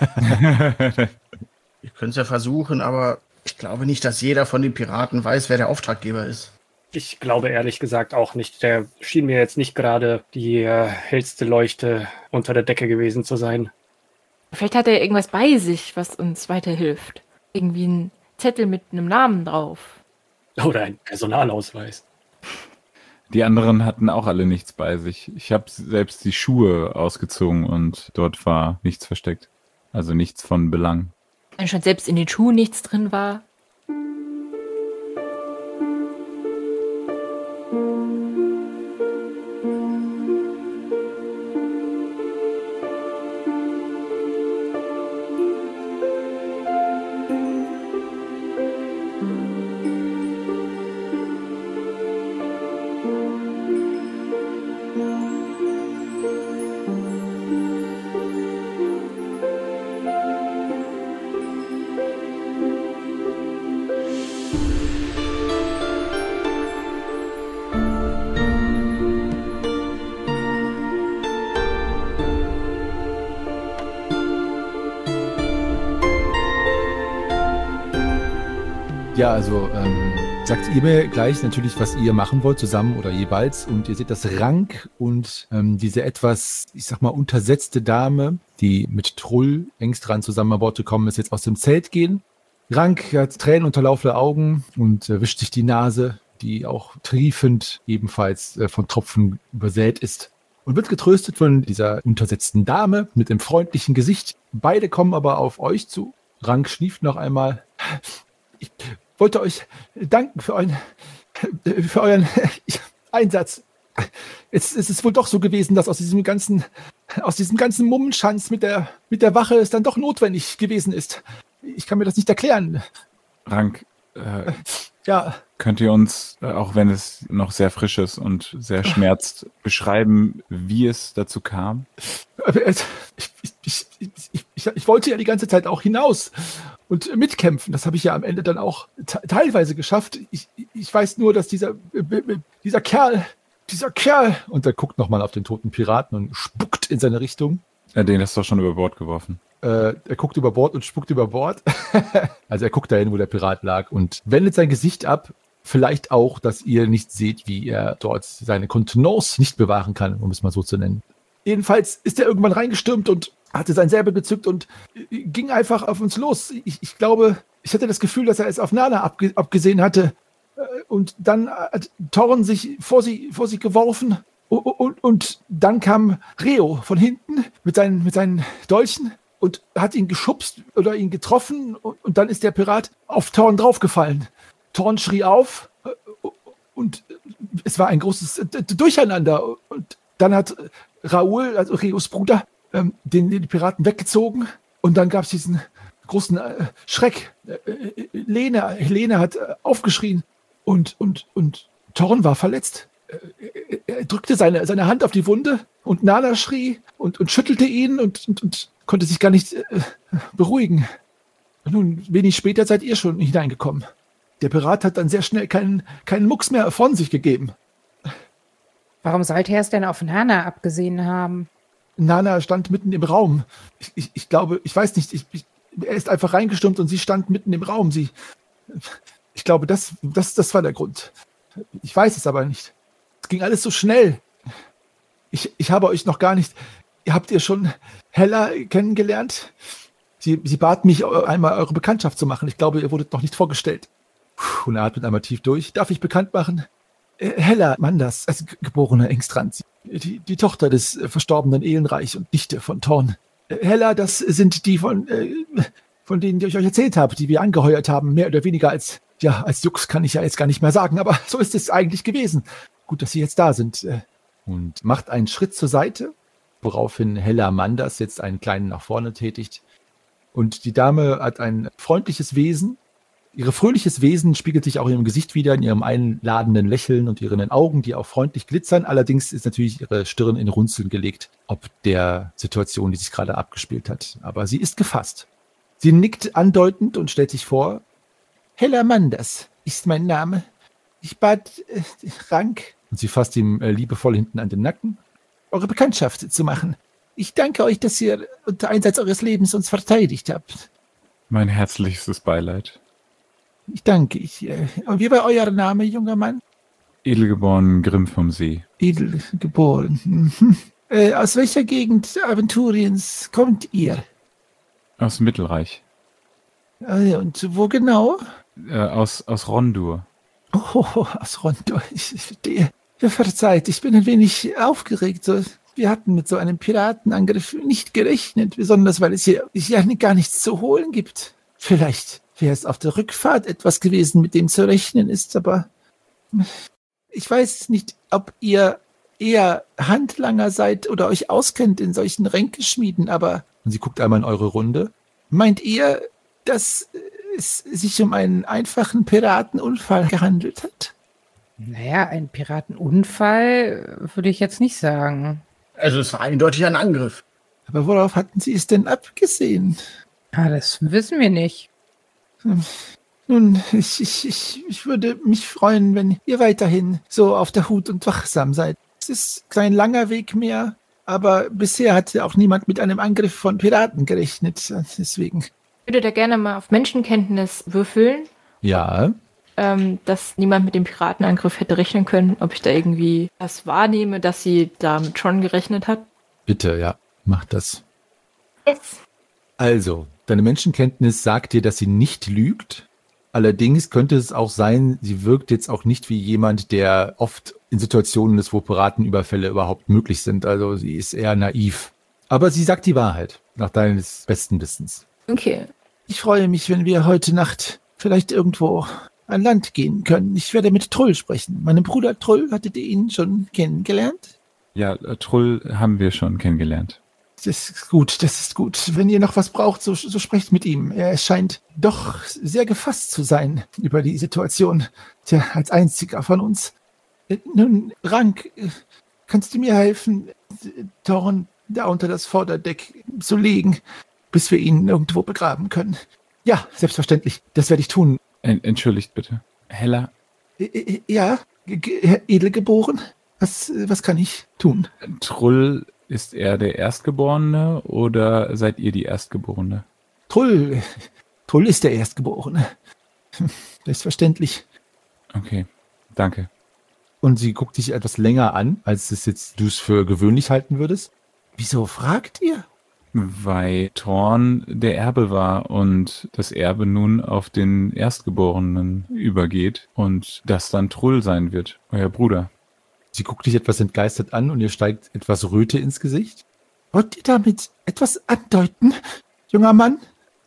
Wir können es ja versuchen, aber ich glaube nicht, dass jeder von den Piraten weiß, wer der Auftraggeber ist. Ich glaube ehrlich gesagt auch nicht. Der schien mir jetzt nicht gerade die hellste Leuchte unter der Decke gewesen zu sein. Vielleicht hat er irgendwas bei sich, was uns weiterhilft. Irgendwie ein Zettel mit einem Namen drauf. Oder ein Personalausweis. Die anderen hatten auch alle nichts bei sich. Ich habe selbst die Schuhe ausgezogen und dort war nichts versteckt. Also nichts von Belang. Wenn schon selbst in den Schuhen nichts drin war. Ja, also sagt ihr mir gleich natürlich, was ihr machen wollt, zusammen oder jeweils. Und ihr seht, dass Rank und diese etwas, ich sag mal, untersetzte Dame, die mit Trull engst dran zusammen an Bord gekommen ist, jetzt aus dem Zelt gehen. Rank hat tränenunterlaufene Augen und wischt sich die Nase, die auch triefend ebenfalls von Tropfen übersät ist. Und wird getröstet von dieser untersetzten Dame mit dem freundlichen Gesicht. Beide kommen aber auf euch zu. Rank schnieft noch einmal. Ich wollte euch danken für euren Einsatz. es ist wohl doch so gewesen, dass aus diesem ganzen Mummenschanz mit der Wache es dann doch notwendig gewesen ist. Ich kann mir das nicht erklären. Rank, Ja, könnt ihr uns, auch wenn es noch sehr frisch ist und sehr schmerzt, beschreiben, wie es dazu kam? Ich wollte ja die ganze Zeit auch hinaus und mitkämpfen. Das habe ich ja am Ende dann auch teilweise geschafft. Ich weiß nur, dass dieser Kerl, und er guckt nochmal auf den toten Piraten und spuckt in seine Richtung. Den hast du doch schon über Bord geworfen. Er guckt über Bord und spuckt über Bord. Also er guckt dahin, wo der Pirat lag und wendet sein Gesicht ab. Vielleicht auch, dass ihr nicht seht, wie er dort seine Kontenance nicht bewahren kann, um es mal so zu nennen. Jedenfalls ist er irgendwann reingestürmt und hatte sein Säbel gezückt und ging einfach auf uns los. Ich glaube, ich hatte das Gefühl, dass er es auf Nana abgesehen hatte. Und dann hat Thorn sich vor sie geworfen. Und dann kam Reo von hinten mit seinen Dolchen und hat ihn geschubst oder ihn getroffen. Und dann ist der Pirat auf Thorn draufgefallen. Thorn schrie auf und es war ein großes Durcheinander. Und dann hat Raoul, also Reos Bruder, den Piraten weggezogen. Und dann gab es diesen großen Schreck. Helene hat aufgeschrien und Thorn war verletzt. Er drückte seine Hand auf die Wunde und Nana schrie und schüttelte ihn und konnte sich gar nicht beruhigen. Nun, wenig später seid ihr schon hineingekommen. Der Pirat hat dann sehr schnell keinen Mucks mehr von sich gegeben. Warum sollte er es denn auf Nana abgesehen haben? Nana stand mitten im Raum. Ich glaube, ich weiß nicht, er ist einfach reingestürmt und sie stand mitten im Raum. Ich glaube, das war der Grund. Ich weiß es aber nicht. Es ging alles so schnell. Ich habe euch noch gar nicht... Habt ihr schon Hella kennengelernt? Sie bat mich, einmal eure Bekanntschaft zu machen. Ich glaube, ihr wurdet noch nicht vorgestellt. Und er atmet einmal tief durch. Darf ich bekannt machen? Hella Manders, also geborene Engstrand. Die Tochter des verstorbenen Ehlenreich und Nichte von Thorn. Hella, das sind die von denen, die ich euch erzählt habe, die wir angeheuert haben, mehr oder weniger als Jux kann ich ja jetzt gar nicht mehr sagen, aber so ist es eigentlich gewesen. Gut, dass Sie jetzt da sind. Und macht einen Schritt zur Seite, woraufhin Hella Manders jetzt einen kleinen nach vorne tätigt. Und die Dame hat ein freundliches Wesen. Ihr fröhliches Wesen spiegelt sich auch in ihrem Gesicht wieder, in ihrem einladenden Lächeln und ihren Augen, die auch freundlich glitzern. Allerdings ist natürlich ihre Stirn in Runzeln gelegt, ob der Situation, die sich gerade abgespielt hat. Aber sie ist gefasst. Sie nickt andeutend und stellt sich vor. Hella Manders ist mein Name. Ich bat Rank, und sie fasst ihm liebevoll hinten an den Nacken, eure Bekanntschaft zu machen. Ich danke euch, dass ihr unter Einsatz eures Lebens uns verteidigt habt. Mein herzlichstes Beileid. Ich danke. Und wie war euer Name, junger Mann? Edelgeboren Grimm vom See. Edelgeboren. Aus welcher Gegend Aventuriens kommt ihr? Aus dem Mittelreich. Und wo genau? Aus Rondur. Oh, aus Rondur. Ich verstehe. Verzeiht, ich bin ein wenig aufgeregt. Wir hatten mit so einem Piratenangriff nicht gerechnet, besonders weil es hier gar nichts zu holen gibt. Vielleicht wäre es auf der Rückfahrt etwas gewesen, mit dem zu rechnen ist, aber ich weiß nicht, ob ihr eher Handlanger seid oder euch auskennt in solchen Ränkeschmieden, aber... Und sie guckt einmal in eure Runde. Meint ihr, dass es sich um einen einfachen Piratenunfall gehandelt hat? Naja, ein Piratenunfall würde ich jetzt nicht sagen. Also es war eindeutig ein Angriff. Aber worauf hatten Sie es denn abgesehen? Das wissen wir nicht. Nun, ich würde mich freuen, wenn ihr weiterhin so auf der Hut und wachsam seid. Es ist kein langer Weg mehr, aber bisher hat auch niemand mit einem Angriff von Piraten gerechnet. Deswegen. Ich würde da gerne mal auf Menschenkenntnis würfeln. Ja. Dass niemand mit dem Piratenangriff hätte rechnen können. Ob ich da irgendwie das wahrnehme, dass sie damit schon gerechnet hat. Bitte, ja, mach das. Yes. Also, deine Menschenkenntnis sagt dir, dass sie nicht lügt. Allerdings könnte es auch sein, sie wirkt jetzt auch nicht wie jemand, der oft in Situationen ist, wo Piratenüberfälle überhaupt möglich sind. Also sie ist eher naiv. Aber sie sagt die Wahrheit, nach deines besten Wissens. Okay. Ich freue mich, wenn wir heute Nacht vielleicht irgendwo an Land gehen können. Ich werde mit Trull sprechen. Meinem Bruder Trull, hattet ihr ihn schon kennengelernt? Ja, Trull haben wir schon kennengelernt. Das ist gut. Wenn ihr noch was braucht, so sprecht mit ihm. Er scheint doch sehr gefasst zu sein über die Situation. Tja, als einziger von uns. Nun, Rank, kannst du mir helfen, Thorn da unter das Vorderdeck zu legen, bis wir ihn irgendwo begraben können? Ja, selbstverständlich. Das werde ich tun. Entschuldigt bitte. Hella? Ja, Edelgeboren? Was kann ich tun? Trull, ist er der Erstgeborene oder seid ihr die Erstgeborene? Trull ist der Erstgeborene. Selbstverständlich. Okay, danke. Und sie guckt dich etwas länger an, als du es für gewöhnlich halten würdest. Wieso fragt ihr? Weil Thorn der Erbe war und das Erbe nun auf den Erstgeborenen übergeht und das dann Trull sein wird, euer Bruder. Sie guckt dich etwas entgeistert an und ihr steigt etwas Röte ins Gesicht. Wollt ihr damit etwas andeuten, junger Mann?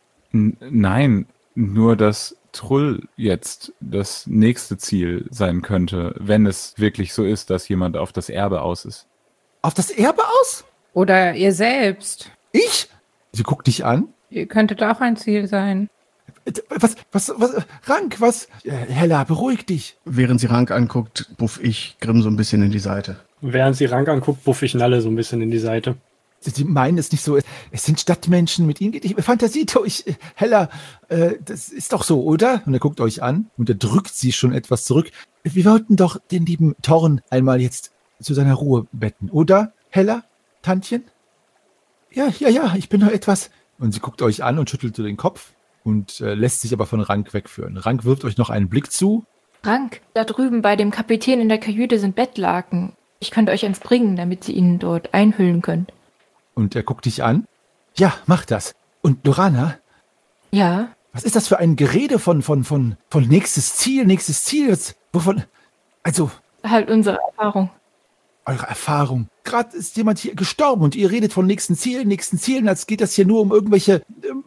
Nein, nur dass Trull jetzt das nächste Ziel sein könnte, wenn es wirklich so ist, dass jemand auf das Erbe aus ist. Auf das Erbe aus? Oder ihr selbst. Ich? Sie guckt dich an. Ihr könntet auch ein Ziel sein. Was, Rank, was? Hella, beruhig dich. Während sie Rank anguckt, buff ich Grimm so ein bisschen in die Seite. Während sie Rank anguckt, buff ich Nalle so ein bisschen in die Seite. Sie meinen es nicht so, es sind Stadtmenschen, mit ihnen geht die Fantasie durch. Hella, das ist doch so, oder? Und er guckt euch an und er drückt sie schon etwas zurück. Wir wollten doch den lieben Thorn einmal jetzt zu seiner Ruhe betten, oder? Hella, Tantchen? Ja, ich bin nur etwas... Und sie guckt euch an und schüttelt so den Kopf und lässt sich aber von Rank wegführen. Rank wirft euch noch einen Blick zu. Rank, da drüben bei dem Kapitän in der Kajüte sind Bettlaken. Ich könnte euch eins bringen, damit sie ihn dort einhüllen könnt. Und er guckt dich an. Ja, mach das. Und Lorana? Ja? Was ist das für ein Gerede von nächstes Ziel? Wovon? Also... Halt unsere Erfahrung. Eure Erfahrung. Gerade ist jemand hier gestorben und ihr redet von nächsten Zielen, als geht das hier nur um irgendwelche...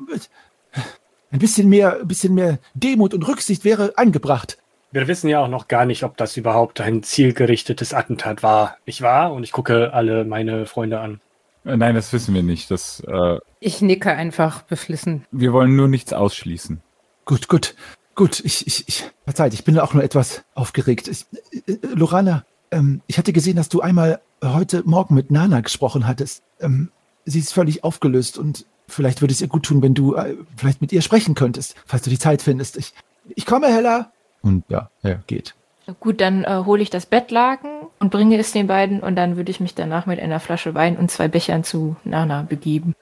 Ein bisschen mehr Demut und Rücksicht wäre angebracht. Wir wissen ja auch noch gar nicht, ob das überhaupt ein zielgerichtetes Attentat war. Nicht wahr? Und ich gucke alle meine Freunde an. Nein, das wissen wir nicht. Ich nicke einfach beflissen. Wir wollen nur nichts ausschließen. Gut. Verzeiht, ich bin auch nur etwas aufgeregt. Lorana, ich hatte gesehen, dass du einmal heute Morgen mit Nana gesprochen hattest. Sie ist völlig aufgelöst und vielleicht würde es ihr gut tun, wenn du vielleicht mit ihr sprechen könntest, falls du die Zeit findest. Ich komme, Hella. Und ja, er geht. Gut, dann hole ich das Bettlaken und bringe es den beiden und dann würde ich mich danach mit einer Flasche Wein und 2 Bechern zu Nana begeben.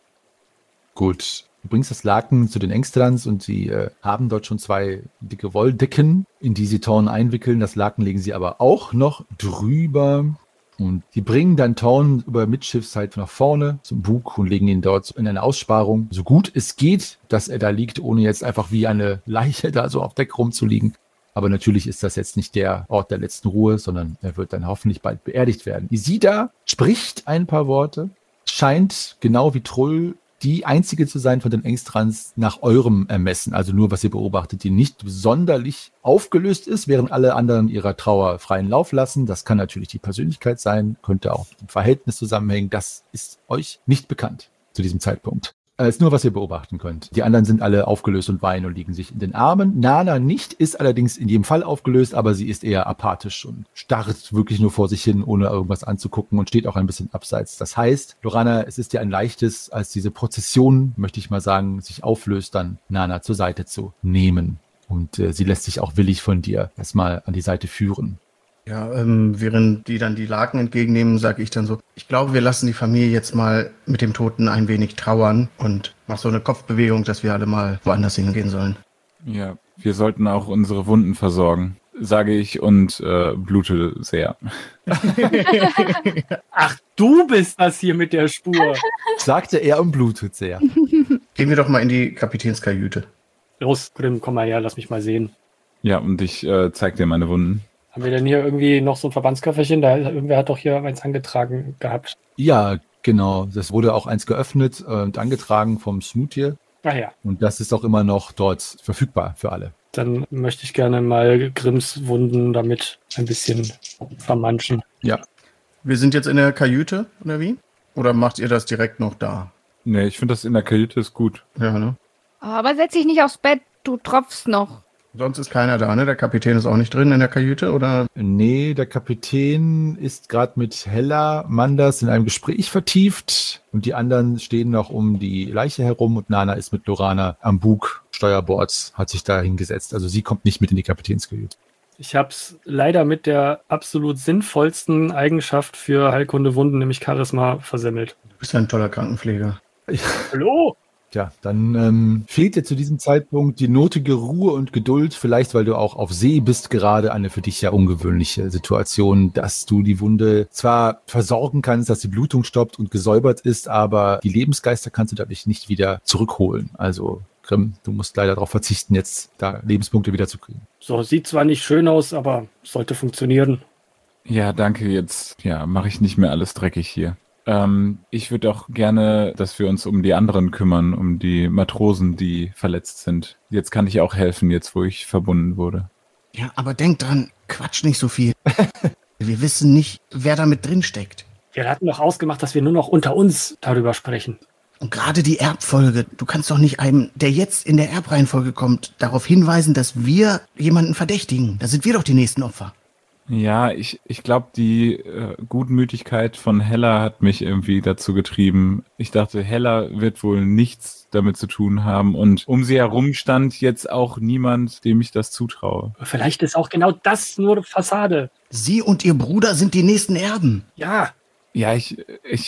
Gut, du bringst das Laken zu den Engstrans und sie haben dort schon 2 dicke Wolldecken, in die sie Thorn einwickeln. Das Laken legen sie aber auch noch drüber. Und die bringen dann Thorn über Mitschiffszeit nach vorne zum Bug und legen ihn dort in eine Aussparung, so gut es geht, dass er da liegt, ohne jetzt einfach wie eine Leiche da so auf Deck rumzuliegen. Aber natürlich ist das jetzt nicht der Ort der letzten Ruhe, sondern er wird dann hoffentlich bald beerdigt werden. Isida spricht ein paar Worte, scheint genau wie Trull die einzige zu sein von den Engstrans nach eurem Ermessen, also nur was ihr beobachtet, die nicht sonderlich aufgelöst ist, während alle anderen ihrer Trauer freien Lauf lassen. Das kann natürlich die Persönlichkeit sein, könnte auch mit dem Verhältnis zusammenhängen. Das ist euch nicht bekannt zu diesem Zeitpunkt. Ist nur, was ihr beobachten könnt. Die anderen sind alle aufgelöst und weinen und liegen sich in den Armen. Nana nicht, ist allerdings in jedem Fall aufgelöst, aber sie ist eher apathisch und starrt wirklich nur vor sich hin, ohne irgendwas anzugucken und steht auch ein bisschen abseits. Das heißt, Lorana, es ist dir ein leichtes, als diese Prozession, möchte ich mal sagen, sich auflöst, dann Nana zur Seite zu nehmen. Und sie lässt sich auch willig von dir erstmal an die Seite führen. Ja, während die dann die Laken entgegennehmen, sage ich dann so, ich glaube, wir lassen die Familie jetzt mal mit dem Toten ein wenig trauern und mach so eine Kopfbewegung, dass wir alle mal woanders hingehen sollen. Ja, wir sollten auch unsere Wunden versorgen, sage ich und blute sehr. Ach, du bist das hier mit der Spur. Sagte er und blutet sehr. Gehen wir doch mal in die Kapitänskajüte. Los, Grimm, komm mal her, lass mich mal sehen. Ja, und ich zeig dir meine Wunden. Haben wir denn hier irgendwie noch so ein Verbandsköfferchen? Irgendwer hat doch hier eins angetragen gehabt. Ja, genau. Das wurde auch eins geöffnet und angetragen vom Smoothie. Ach ja. Und das ist auch immer noch dort verfügbar für alle. Dann möchte ich gerne mal Grimms Wunden damit ein bisschen vermanschen. Ja. Wir sind jetzt in der Kajüte, oder wie? Oder macht ihr das direkt noch da? Nee, ich finde das in der Kajüte ist gut. Ja, ne? Aber setz dich nicht aufs Bett, du tropfst noch. Sonst ist keiner da, ne? Der Kapitän ist auch nicht drin in der Kajüte, oder? Nee, der Kapitän ist gerade mit Hella Manders in einem Gespräch vertieft und die anderen stehen noch um die Leiche herum und Nana ist mit Lorana am Bug Steuerbords, hat sich da hingesetzt. Also sie kommt nicht mit in die Kapitänskajüte. Ich habe es leider mit der absolut sinnvollsten Eigenschaft für Heilkunde Wunden, nämlich Charisma, versemmelt. Du bist ja ein toller Krankenpfleger. Hallo? Tja, dann fehlt dir zu diesem Zeitpunkt die nötige Ruhe und Geduld, vielleicht weil du auch auf See bist, gerade eine für dich ja ungewöhnliche Situation, dass du die Wunde zwar versorgen kannst, dass die Blutung stoppt und gesäubert ist, aber die Lebensgeister kannst du dadurch nicht wieder zurückholen. Also Grimm, du musst leider darauf verzichten, jetzt da Lebenspunkte wieder zu kriegen. So, sieht zwar nicht schön aus, aber sollte funktionieren. Ja, danke. Jetzt mache ich nicht mehr alles dreckig hier. Ich würde auch gerne, dass wir uns um die anderen kümmern, um die Matrosen, die verletzt sind. Jetzt kann ich auch helfen, jetzt wo ich verbunden wurde. Ja, aber denk dran, quatsch nicht so viel. Wir wissen nicht, wer da mit drin steckt. Wir hatten doch ausgemacht, dass wir nur noch unter uns darüber sprechen. Und gerade die Erbfolge, du kannst doch nicht einem, der jetzt in der Erbreihenfolge kommt, darauf hinweisen, dass wir jemanden verdächtigen. Da sind wir doch die nächsten Opfer. Ja, ich glaube, die Gutmütigkeit von Hella hat mich irgendwie dazu getrieben. Ich dachte, Hella wird wohl nichts damit zu tun haben und um sie herum stand jetzt auch niemand, dem ich das zutraue. Vielleicht ist auch genau das nur Fassade. Sie und ihr Bruder sind die nächsten Erben. Ja. Ja, ich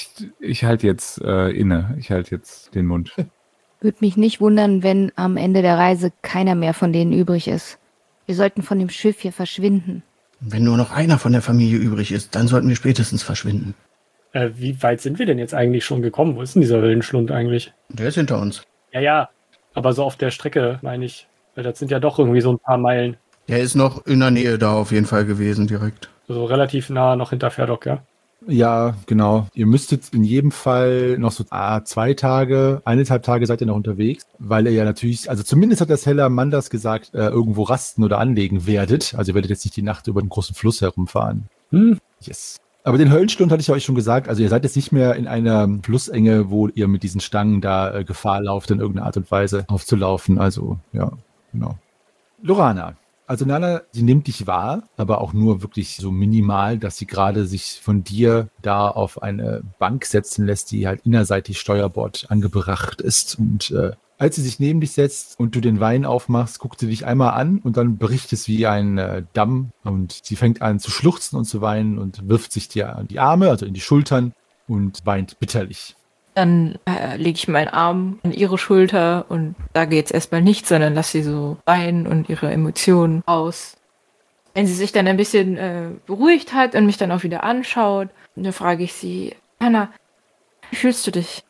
halte jetzt inne. Ich halte jetzt den Mund. Würde mich nicht wundern, wenn am Ende der Reise keiner mehr von denen übrig ist. Wir sollten von dem Schiff hier verschwinden. Wenn nur noch einer von der Familie übrig ist, dann sollten wir spätestens verschwinden. Wie weit sind wir denn jetzt eigentlich schon gekommen? Wo ist denn dieser Höllenschlund eigentlich? Der ist hinter uns. Ja, aber so auf der Strecke, meine ich. Weil das sind ja doch irgendwie so ein paar Meilen. Der ist noch in der Nähe da auf jeden Fall gewesen, direkt. So relativ nah noch hinter Ferdok, ja? Ja, genau. Ihr müsstet in jedem Fall noch so 2 Tage, 1,5 Tage seid ihr noch unterwegs, weil ihr ja natürlich, also zumindest hat das Hella Manders gesagt, irgendwo rasten oder anlegen werdet. Also ihr werdet jetzt nicht die Nacht über den großen Fluss herumfahren. Yes. Aber den Höllenschlund hatte ich euch schon gesagt, also ihr seid jetzt nicht mehr in einer Flussenge, wo ihr mit diesen Stangen da Gefahr lauft, in irgendeiner Art und Weise aufzulaufen. Also, ja, genau. Lorana. Also Nana, sie nimmt dich wahr, aber auch nur wirklich so minimal, dass sie gerade sich von dir da auf eine Bank setzen lässt, die halt innerseitig Steuerbord angebracht ist. Und als sie sich neben dich setzt und du den Wein aufmachst, guckt sie dich einmal an und dann bricht es wie ein Damm und sie fängt an zu schluchzen und zu weinen und wirft sich dir an die Arme, also in die Schultern und weint bitterlich. Dann lege ich meinen Arm an ihre Schulter und sage jetzt erstmal nichts, sondern lasse sie so weinen und ihre Emotionen aus. Wenn sie sich dann ein bisschen beruhigt hat und mich dann auch wieder anschaut, dann frage ich sie, Anna, wie fühlst du dich?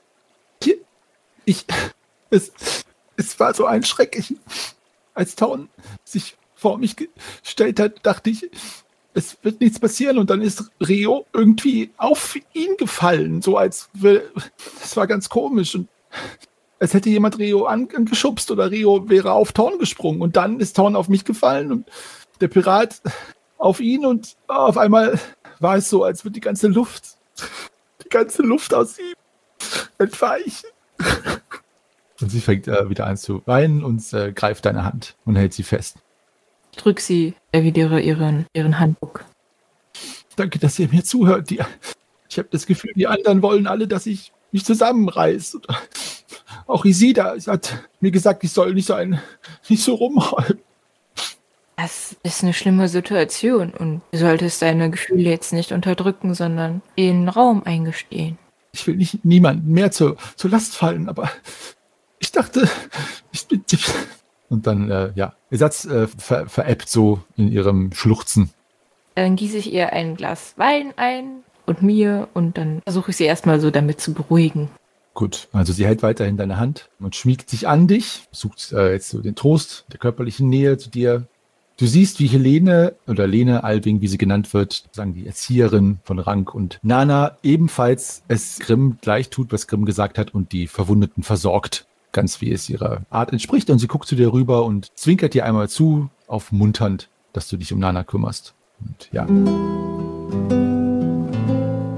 Es war so ein Schreck. Als Thorn sich vor mich gestellt hat, dachte ich, es wird nichts passieren. Und dann ist Rio irgendwie auf ihn gefallen. So als das war ganz komisch. Und als hätte jemand Rio angeschubst oder Rio wäre auf Thorn gesprungen. Und dann ist Thorn auf mich gefallen und der Pirat auf ihn. Und auf einmal war es so, als würde die ganze Luft aus ihm entweichen. Und sie fängt wieder an zu weinen und greift deine Hand und hält sie fest. Ich drücke sie, erwidere ihren Handbuch. Danke, dass ihr mir zuhört. Ich habe das Gefühl, die anderen wollen alle, dass ich mich zusammenreiße. Auch Isida hat mir gesagt, ich soll nicht so rumheulen. Das ist eine schlimme Situation und du solltest deine Gefühle jetzt nicht unterdrücken, sondern den Raum eingestehen. Ich will nicht niemandem mehr zur Last fallen, aber ich dachte, ich bin... Und dann, ihr Satz veräppt so in ihrem Schluchzen. Dann gieße ich ihr ein Glas Wein ein und mir und dann versuche ich sie erstmal so damit zu beruhigen. Gut, also sie hält weiterhin deine Hand und schmiegt sich an dich, sucht jetzt so den Trost der körperlichen Nähe zu dir. Du siehst, wie Helene oder Lene Alving, wie sie genannt wird, sagen die Erzieherin von Rank und Nana ebenfalls es Grimm gleich tut, was Grimm gesagt hat und die Verwundeten versorgt. Ganz wie es ihrer Art entspricht. Und sie guckt zu dir rüber und zwinkert dir einmal zu, aufmunternd, dass du dich um Nana kümmerst. Und ja.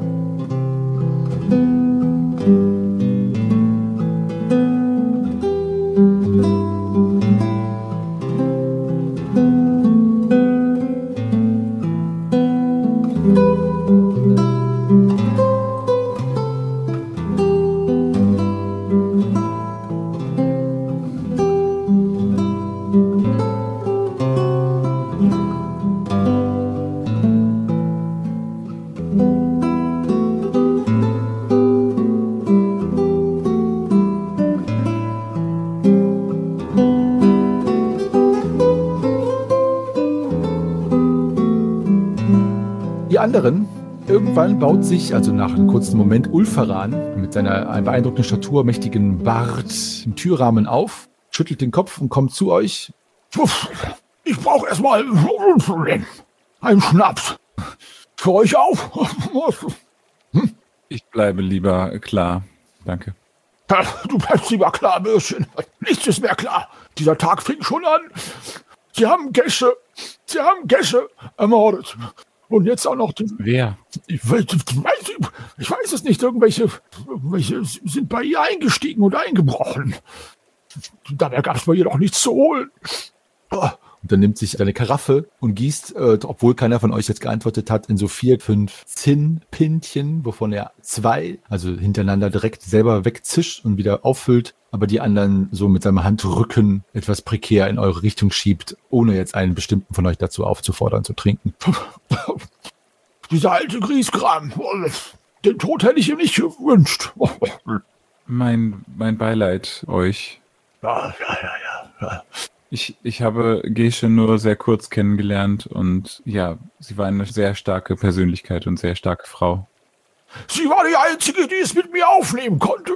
anderen. Irgendwann baut sich, also nach einem kurzen Moment, Ulfaran mit seiner beeindruckenden Statur, mächtigen Bart im Türrahmen auf, schüttelt den Kopf und kommt zu euch. Ich brauche erstmal einen Schnaps. Für euch auch. Ich bleibe lieber klar. Danke. Du bleibst lieber klar, Bürschchen. Nichts ist mehr klar. Dieser Tag fing schon an. Sie haben Gesche ermordet. Und jetzt auch noch... Wer? Ich weiß es nicht. Irgendwelche sind bei ihr eingestiegen und eingebrochen. Dabei gab es bei ihr doch nichts zu holen. Und dann nimmt sich eine Karaffe und gießt, obwohl keiner von euch jetzt geantwortet hat, in so 4, 5 Zinnpintchen, wovon er 2, also hintereinander direkt selber wegzischt und wieder auffüllt, aber die anderen so mit seinem Handrücken etwas prekär in eure Richtung schiebt, ohne jetzt einen bestimmten von euch dazu aufzufordern, zu trinken. Dieser alte Griesgram, den Tod hätte ich ihm nicht gewünscht. Mein Beileid euch. Ja. Ich habe Gesche nur sehr kurz kennengelernt und ja, sie war eine sehr starke Persönlichkeit und sehr starke Frau. Sie war die Einzige, die es mit mir aufnehmen konnte.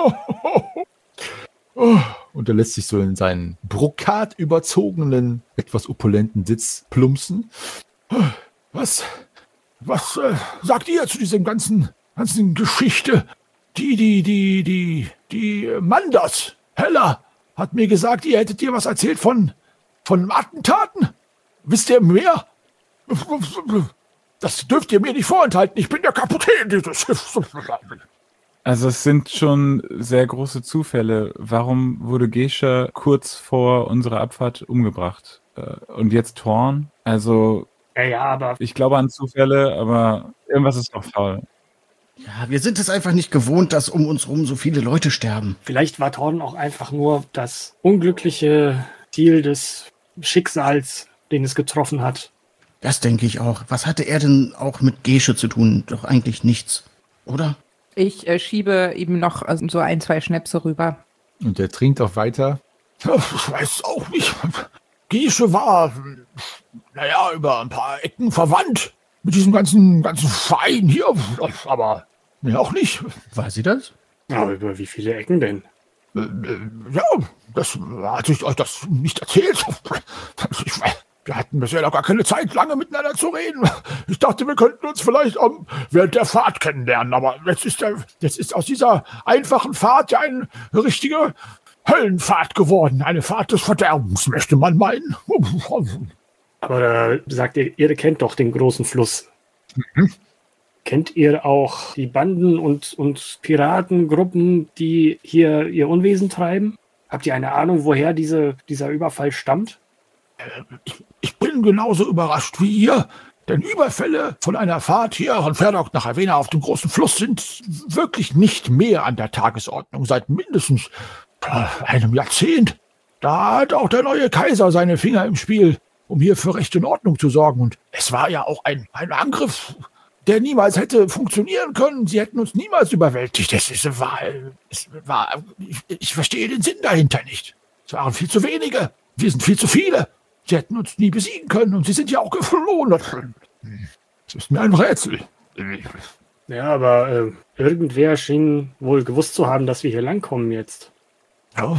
Und er lässt sich so in seinen brokatüberzogenen, etwas opulenten Sitz plumpsen. Was sagt ihr zu diesem ganzen Geschichte? Die Manders, Hella, hat mir gesagt, ihr hättet ihr was erzählt von Attentaten? Wisst ihr mehr? Das dürft ihr mir nicht vorenthalten. Ich bin der Kapitän dieses Schiffs. Also es sind schon sehr große Zufälle. Warum wurde Gesche kurz vor unserer Abfahrt umgebracht? Und jetzt Thorn? Also Ja, aber ich glaube an Zufälle, aber irgendwas ist doch faul. Ja, wir sind es einfach nicht gewohnt, dass um uns rum so viele Leute sterben. vielleicht war Thorn auch einfach nur das unglückliche Ziel des Schicksals, den es getroffen hat. Das denke ich auch. Was hatte er denn auch mit Gesche zu tun? Doch eigentlich nichts, oder? Ich schiebe ihm noch so 1, 2 Schnäpse rüber. Und er trinkt auch weiter. Ich weiß auch nicht. Gesche war, über ein paar Ecken verwandt mit diesem ganzen Verein hier. Aber mir auch nicht. War sie das? Aber über wie viele Ecken denn? Ja, das hatte ich euch das nicht erzählt. Wir hatten bisher noch gar keine Zeit, lange miteinander zu reden. Ich dachte, wir könnten uns vielleicht während der Fahrt kennenlernen. Aber jetzt ist aus dieser einfachen Fahrt ja eine richtige Höllenfahrt geworden. Eine Fahrt des Verderbens, möchte man meinen. Aber da sagt ihr kennt doch den großen Fluss. Kennt ihr auch die Banden und Piratengruppen, die hier ihr Unwesen treiben? Habt ihr eine Ahnung, woher dieser Überfall stammt? Ich bin genauso überrascht wie ihr, denn Überfälle von einer Fahrt hier von Ferdok nach Avena auf dem großen Fluss sind wirklich nicht mehr an der Tagesordnung seit mindestens einem Jahrzehnt. Da hat auch der neue Kaiser seine Finger im Spiel, um hier für Recht und Ordnung zu sorgen. Und es war ja auch ein Angriff, der niemals hätte funktionieren können. Sie hätten uns niemals überwältigt. Ich verstehe den Sinn dahinter nicht. Es waren viel zu wenige. Wir sind viel zu viele. Sie hätten uns nie besiegen können und sie sind ja auch geflohen. Das ist mir ein Rätsel. Ja, aber irgendwer schien wohl gewusst zu haben, dass wir hier langkommen jetzt. Ja.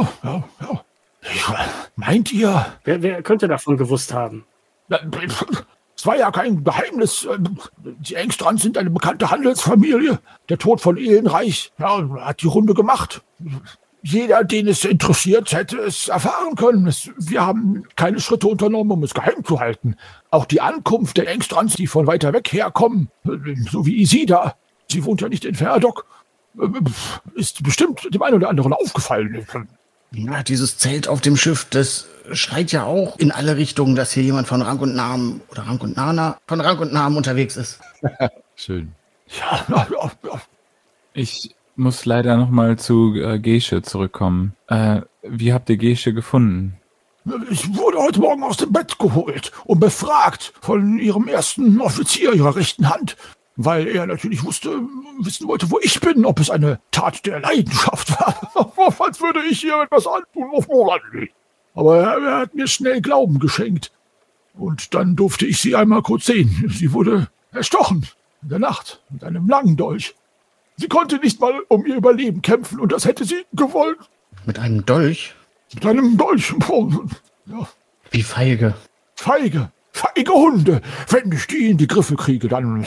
Meint ihr? Wer könnte davon gewusst haben? Es war ja kein Geheimnis. Die Engstrands sind eine bekannte Handelsfamilie. Der Tod von Ehlenreich hat die Runde gemacht. Jeder, den es interessiert, hätte es erfahren können. Wir haben keine Schritte unternommen, um es geheim zu halten. Auch die Ankunft der Engstrands, die von weiter weg herkommen, so wie Isida, sie wohnt ja nicht in Ferdok, ist bestimmt dem einen oder anderen aufgefallen. Ja, dieses Zelt auf dem Schiff, das schreit ja auch in alle Richtungen, dass hier jemand von Rang und Namen von Rang und Namen unterwegs ist. Schön. Ja. Ich muss leider nochmal zu Gesche zurückkommen. Wie habt ihr Gesche gefunden? Ich wurde heute Morgen aus dem Bett geholt und befragt von ihrem ersten Offizier, ihrer rechten Hand, weil er natürlich wissen wollte, wo ich bin, ob es eine Tat der Leidenschaft war. Als würde ich hier etwas antun. Aber er hat mir schnell Glauben geschenkt. Und dann durfte ich sie einmal kurz sehen. Sie wurde erstochen in der Nacht mit einem langen Dolch. Sie konnte nicht mal um ihr Überleben kämpfen und das hätte sie gewollt. Mit einem Dolch? Mit einem Dolch. Ja. Wie feige. Feige Hunde. Wenn ich die in die Griffe kriege, dann...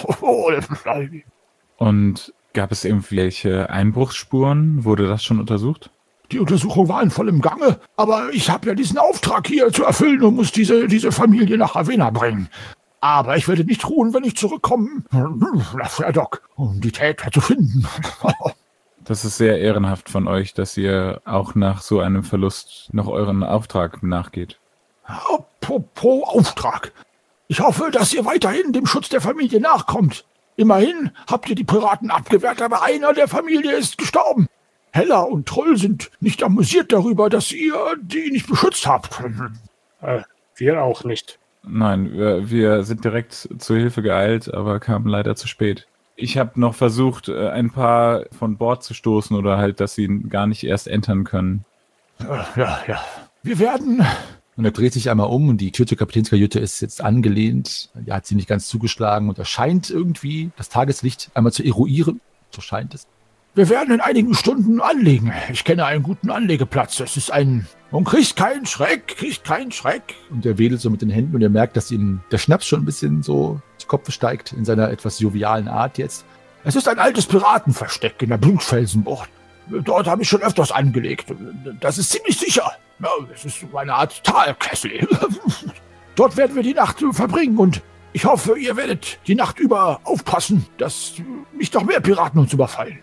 Und gab es irgendwelche Einbruchsspuren? Wurde das schon untersucht? Die Untersuchung war in vollem Gange, aber ich habe ja diesen Auftrag hier zu erfüllen und muss diese Familie nach Ravenna bringen. Aber ich werde nicht ruhen, wenn ich zurückkomme nach Ferdok, um die Täter zu finden. Das ist sehr ehrenhaft von euch, dass ihr auch nach so einem Verlust noch euren Auftrag nachgeht. Apropos Auftrag. Ich hoffe, dass ihr weiterhin dem Schutz der Familie nachkommt. Immerhin habt ihr die Piraten abgewehrt, aber einer der Familie ist gestorben. Hella und Troll sind nicht amüsiert darüber, dass ihr die nicht beschützt habt. Wir auch nicht. Nein, wir sind direkt zur Hilfe geeilt, aber kamen leider zu spät. Ich habe noch versucht, ein paar von Bord zu stoßen oder halt, dass sie gar nicht erst entern können. Ja. Wir werden... Und er dreht sich einmal um und die Tür zur Kapitänskajüte ist jetzt angelehnt. Er hat sie nicht ganz zugeschlagen und er scheint irgendwie das Tageslicht einmal zu eruieren. So scheint es. Wir werden in einigen Stunden anlegen. Ich kenne einen guten Anlegeplatz. Es ist ein... Und kriegt keinen Schreck. Und er wedelt so mit den Händen und er merkt, dass ihm der Schnaps schon ein bisschen so zu Kopf steigt in seiner etwas jovialen Art jetzt. Es ist ein altes Piratenversteck in der Blutfelsenbucht. Dort habe ich schon öfters angelegt. Das ist ziemlich sicher. Ja, es ist so eine Art Talkessel. Dort werden wir die Nacht verbringen und ich hoffe, ihr werdet die Nacht über aufpassen, dass nicht noch mehr Piraten uns überfallen.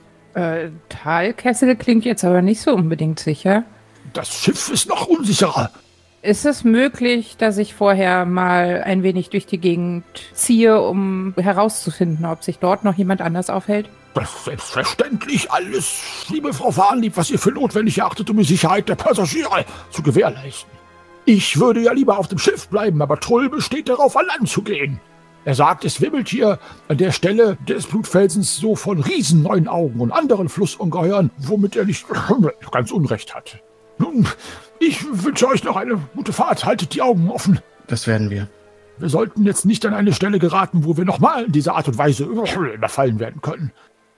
Talkessel klingt jetzt aber nicht so unbedingt sicher. Das Schiff ist noch unsicherer. Ist es möglich, dass ich vorher mal ein wenig durch die Gegend ziehe, um herauszufinden, ob sich dort noch jemand anders aufhält? Das ist selbstverständlich alles, liebe Frau Farnlieb, was ihr für notwendig erachtet, um die Sicherheit der Passagiere zu gewährleisten. Ich würde ja lieber auf dem Schiff bleiben, aber Trull besteht darauf, an Land zu gehen. Er sagt, es wimmelt hier an der Stelle des Blutfelsens so von riesen 9 Augen und anderen Flussungeheuern, womit er nicht ganz Unrecht hat. Nun, ich wünsche euch noch eine gute Fahrt. Haltet die Augen offen. Das werden wir. Wir sollten jetzt nicht an eine Stelle geraten, wo wir nochmal in dieser Art und Weise überfallen werden können.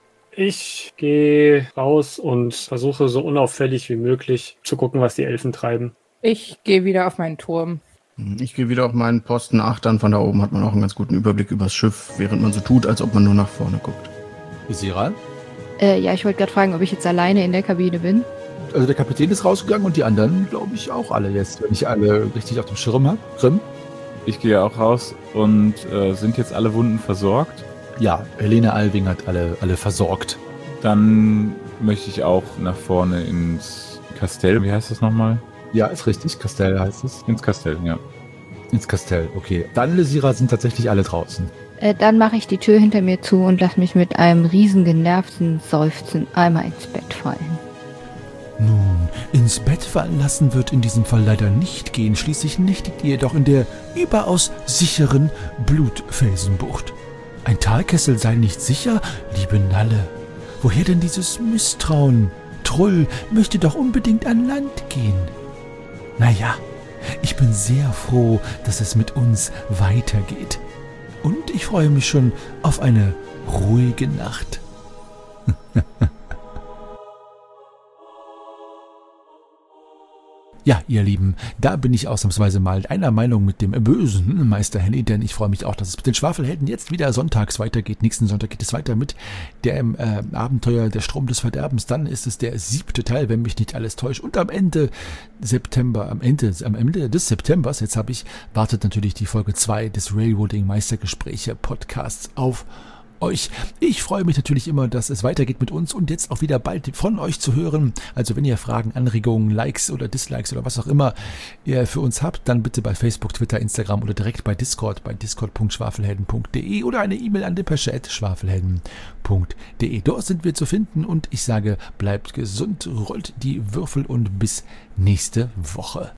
Ich gehe raus und versuche so unauffällig wie möglich zu gucken, was die Elfen treiben. Ich gehe wieder auf meinen Turm. Ich gehe wieder auf meinen Posten achtern. Von da oben hat man auch einen ganz guten Überblick übers Schiff, während man so tut, als ob man nur nach vorne guckt. Isiral? Ja, ich wollte gerade fragen, ob ich jetzt alleine in der Kabine bin. Also der Kapitän ist rausgegangen und die anderen, glaube ich, auch alle jetzt, wenn ich alle richtig auf dem Schirm habe. Grimm? Ich gehe auch raus und sind jetzt alle Wunden versorgt? Ja, Helene Alving hat alle versorgt. Dann möchte ich auch nach vorne ins Kastell. Wie heißt das nochmal? Ja, ist richtig. Kastell heißt es. Ins Kastell, ja. Ins Kastell, okay. Dann, Lesira, sind tatsächlich alle draußen. Dann mache ich die Tür hinter mir zu und lasse mich mit einem riesen genervten Seufzen einmal ins Bett fallen. Nun, ins Bett fallen lassen wird in diesem Fall leider nicht gehen. Schließlich nächtigt ihr doch in der überaus sicheren Blutfelsenbucht. Ein Talkessel sei nicht sicher? Liebe Nalle, woher denn dieses Misstrauen? Trull möchte doch unbedingt an Land gehen. Naja, ich bin sehr froh, dass es mit uns weitergeht. Und ich freue mich schon auf eine ruhige Nacht. Ja, ihr Lieben, da bin ich ausnahmsweise mal einer Meinung mit dem bösen Meister Henny, denn ich freue mich auch, dass es mit den Schwafelhelden jetzt wieder sonntags weitergeht. Nächsten Sonntag geht es weiter mit dem Abenteuer Der Strom des Verderbens. Dann ist es der 7. Teil, wenn mich nicht alles täuscht. Und am Ende des Septembers, wartet natürlich die Folge 2 des Railroading Meistergespräche Podcasts auf euch. Ich freue mich natürlich immer, dass es weitergeht mit uns und jetzt auch wieder bald von euch zu hören. Also wenn ihr Fragen, Anregungen, Likes oder Dislikes oder was auch immer ihr für uns habt, dann bitte bei Facebook, Twitter, Instagram oder direkt bei discord.schwafelhelden.de oder eine E-Mail an depesche@schwafelhelden.de. Dort sind wir zu finden und ich sage, bleibt gesund, rollt die Würfel und bis nächste Woche.